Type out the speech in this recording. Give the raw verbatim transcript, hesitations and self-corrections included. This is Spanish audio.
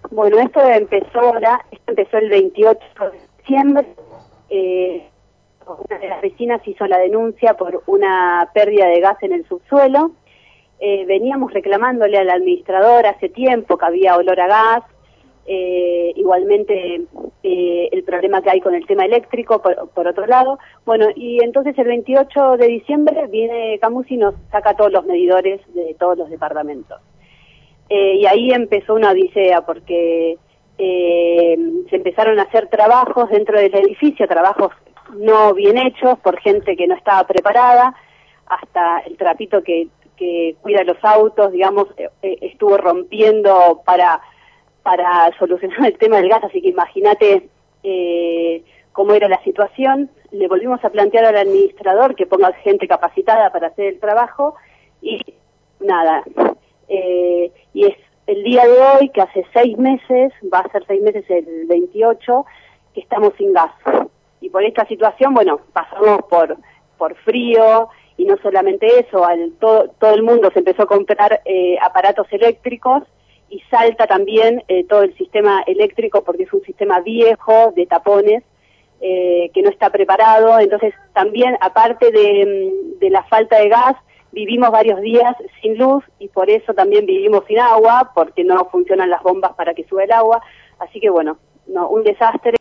Bueno, esto empezó ahora, esto empezó el veintiocho de diciembre. Eh, una de las vecinas hizo la denuncia por una pérdida de gas en el subsuelo. Eh, veníamos reclamándole al administrador hace tiempo que había olor a gas. Eh, igualmente eh, el problema que hay con el tema eléctrico, por, por otro lado. Bueno, y entonces el veintiocho de diciembre viene Camusi y nos saca todos los medidores de todos los departamentos. Eh, y ahí empezó una odisea, porque eh, se empezaron a hacer trabajos dentro del edificio, trabajos no bien hechos por gente que no estaba preparada, hasta el trapito que, que cuida los autos, digamos, eh, estuvo rompiendo para, para solucionar el tema del gas, así que imagínate eh, cómo era la situación. Le volvimos a plantear al administrador que ponga gente capacitada para hacer el trabajo, y nada. Eh, y es el día de hoy, que hace seis meses, va a ser seis meses el veintiocho, que estamos sin gas. Y por esta situación, bueno, pasamos por por frío, y no solamente eso, al, todo, todo el mundo se empezó a comprar eh, aparatos eléctricos, y salta también eh, todo el sistema eléctrico, porque es un sistema viejo, de tapones, eh, que no está preparado. Entonces también, aparte de, de la falta de gas, vivimos varios días sin luz, y por eso también vivimos sin agua, porque no funcionan las bombas para que suba el agua. Así que bueno, no, un desastre.